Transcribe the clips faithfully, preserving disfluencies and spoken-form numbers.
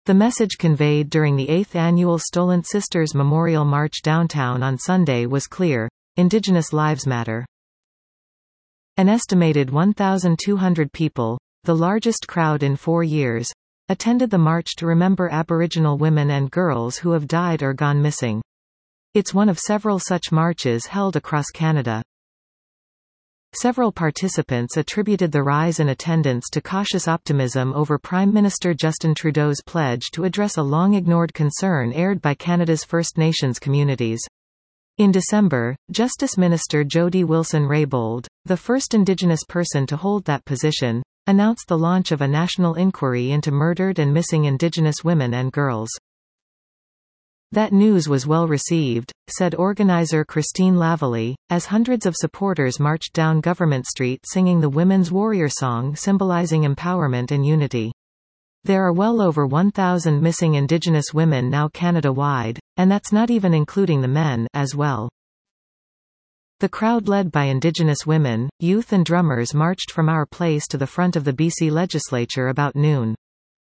The message conveyed during the eighth annual Stolen Sisters Memorial March downtown on Sunday was clear: Indigenous lives matter. An estimated one thousand two hundred people, the largest crowd in four years, attended the march to remember Aboriginal women and girls who have died or gone missing. It's one of several such marches held across Canada. Several participants attributed the rise in attendance to cautious optimism over Prime Minister Justin Trudeau's pledge to address a long-ignored concern aired by Canada's First Nations communities. In December, Justice Minister Jody Wilson-Raybould, the first Indigenous person to hold that position, announced the launch of a national inquiry into murdered and missing Indigenous women and girls. That news was well received, said organizer Christine Lavallee, as hundreds of supporters marched down Government Street singing the Women's Warrior Song symbolizing empowerment and unity. There are well over one thousand missing Indigenous women now Canada-wide, and that's not even including the men as well. The crowd led by Indigenous women, youth and drummers marched from our place to the front of the B C Legislature about noon.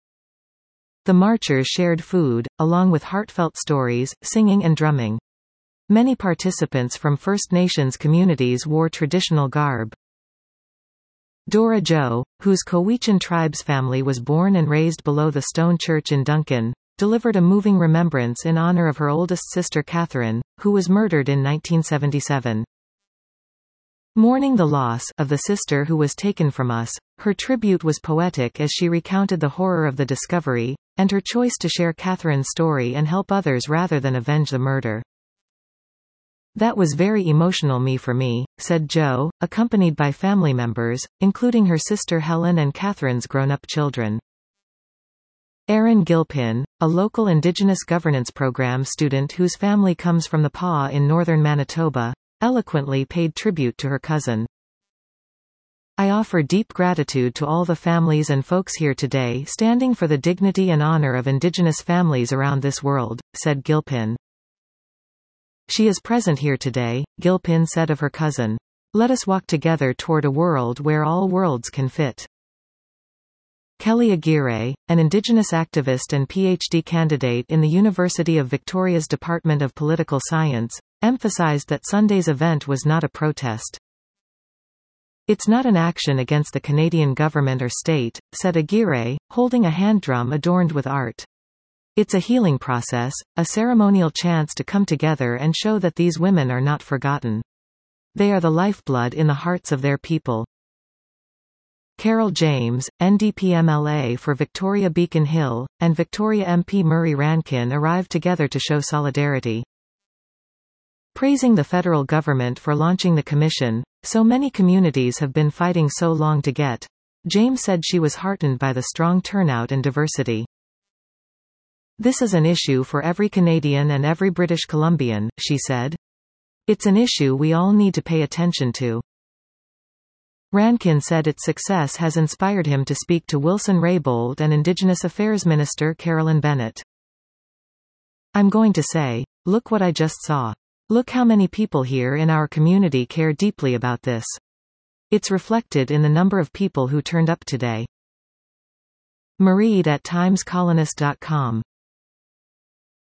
The marchers shared food, along with heartfelt stories, singing and drumming. Many participants from First Nations communities wore traditional garb. Dora Jo, whose Cowichan tribes family was born and raised below the stone church in Duncan, delivered a moving remembrance in honor of her oldest sister Catherine, who was murdered in nineteen seventy-seven. Mourning the loss of the sister who was taken from us, her tribute was poetic as she recounted the horror of the discovery, and her choice to share Catherine's story and help others rather than avenge the murder. "That was very emotional me for me," said Jo, accompanied by family members, including her sister Helen and Catherine's grown-up children. Erin Gilpin, a local Indigenous governance program student whose family comes from the Pas in northern Manitoba, eloquently paid tribute to her cousin. "I offer deep gratitude to all the families and folks here today standing for the dignity and honor of Indigenous families around this world," said Gilpin. "She is present here today," Gilpin said of her cousin. "Let us walk together toward a world where all worlds can fit." Kelly Aguirre, an Indigenous activist and P H D candidate in the University of Victoria's Department of Political Science, emphasized that Sunday's event was not a protest. "It's not an action against the Canadian government or state," said Aguirre, holding a hand drum adorned with art. "It's a healing process, a ceremonial chance to come together and show that these women are not forgotten. They are the lifeblood in the hearts of their people." Carol James, N D P M L A for Victoria Beacon Hill, and Victoria M P Murray Rankin arrived together to show solidarity. Praising the federal government for launching the commission, so many communities have been fighting so long to get, James said she was heartened by the strong turnout and diversity. "This is an issue for every Canadian and every British Columbian," she said. "It's an issue we all need to pay attention to." Rankin said its success has inspired him to speak to Wilson-Raybould and Indigenous Affairs Minister Carolyn Bennett. "I'm going to say, look what I just saw. Look how many people here in our community care deeply about this. It's reflected in the number of people who turned up today." Mareed at times colonist dot com